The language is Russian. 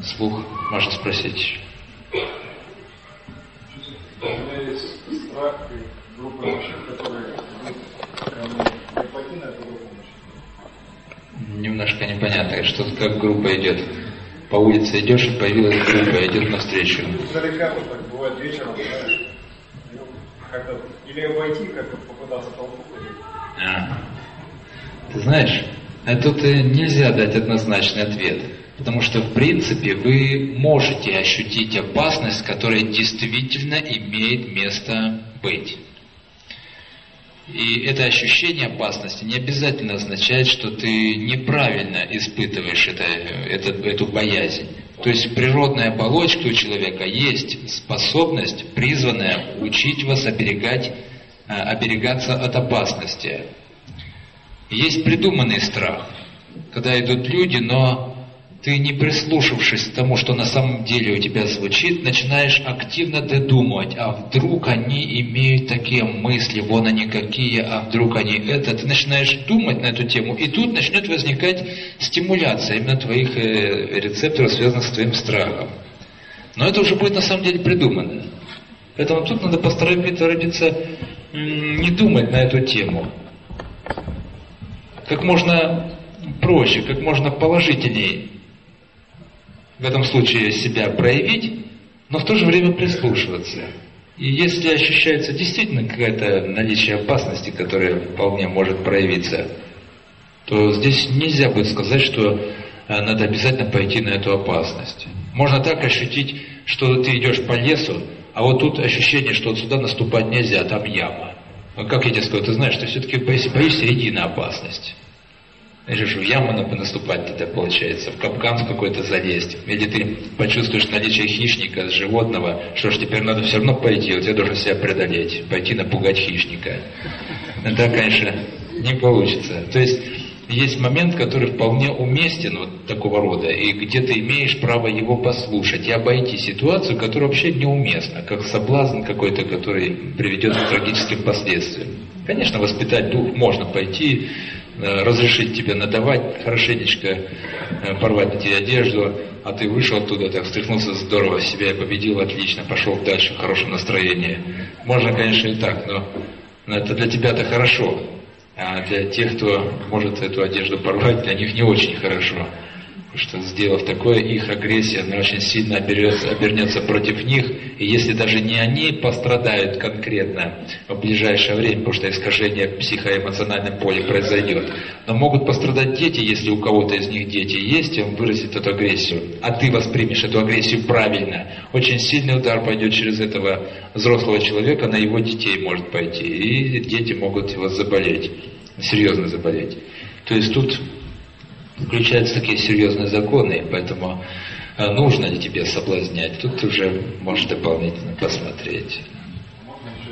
вслух можно спросить. У меня есть страх и группа мужчин, которые не пойти на эту группу мужчин. Немножко непонятно, что как группа идет. По улице идешь, и появилась группа, идет навстречу. Издалека вот так бывает вечером, да? Как-то или обойти, как-то попытаться толпу ходить. Ты знаешь, тут нельзя дать однозначный ответ. Потому что, в принципе, вы можете ощутить опасность, которая действительно имеет место быть. И это ощущение опасности не обязательно означает, что ты неправильно испытываешь эту боязнь. То есть природная оболочка у человека есть способность, призванная учить вас оберегаться от опасности. Есть придуманный страх, когда идут люди, но ты, не прислушавшись к тому, что на самом деле у тебя звучит, начинаешь активно додумывать, а вдруг они имеют такие мысли, вон они какие, а вдруг они это. Ты начинаешь думать на эту тему, и тут начнет возникать стимуляция именно твоих рецепторов, связанных с твоим страхом. Но это уже будет на самом деле придумано. Поэтому тут надо постараться не думать на эту тему. Как можно проще, как можно положительнее в этом случае себя проявить, но в то же время прислушиваться. И если ощущается действительно какое-то наличие опасности, которая вполне может проявиться, то здесь нельзя будет сказать, что надо обязательно пойти на эту опасность. Можно так ощутить, что ты идешь по лесу, а вот тут ощущение, что вот сюда наступать нельзя, там яма. Но как я тебе сказал, ты знаешь, что все-таки боишься идти на опасность. Знаешь, в яму наступать тогда получается, в капкан какой-то залезть. Или ты почувствуешь наличие хищника, животного, что ж, теперь надо все равно пойти, вот я должен себя преодолеть, пойти напугать хищника. Это, конечно, не получится. То есть, есть момент, который вполне уместен вот такого рода, и где ты имеешь право его послушать и обойти ситуацию, которая вообще неуместна, как соблазн какой-то, который приведет к трагическим последствиям. Конечно, воспитать дух можно пойти, разрешить тебе надавать, хорошенечко порвать на тебе одежду, а ты вышел оттуда, так встряхнулся здорово, себя победил, отлично, пошел дальше в хорошем настроении. Можно, конечно, и так, но это для тебя-то хорошо, а для тех, кто может эту одежду порвать, для них не очень хорошо. Потому что, сделав такое, их агрессия, она очень сильно обернется против них, и если даже не они пострадают конкретно в ближайшее время, потому что искажение в психоэмоциональном поле произойдет, но могут пострадать дети, если у кого-то из них дети есть, и он выразит эту агрессию, а ты воспримешь эту агрессию правильно, очень сильный удар пойдет через этого взрослого человека, на его детей может пойти, и дети могут заболеть, серьезно заболеть. То есть тут включаются такие серьезные законы, поэтому нужно ли тебе соблазнять, тут ты уже можешь дополнительно посмотреть.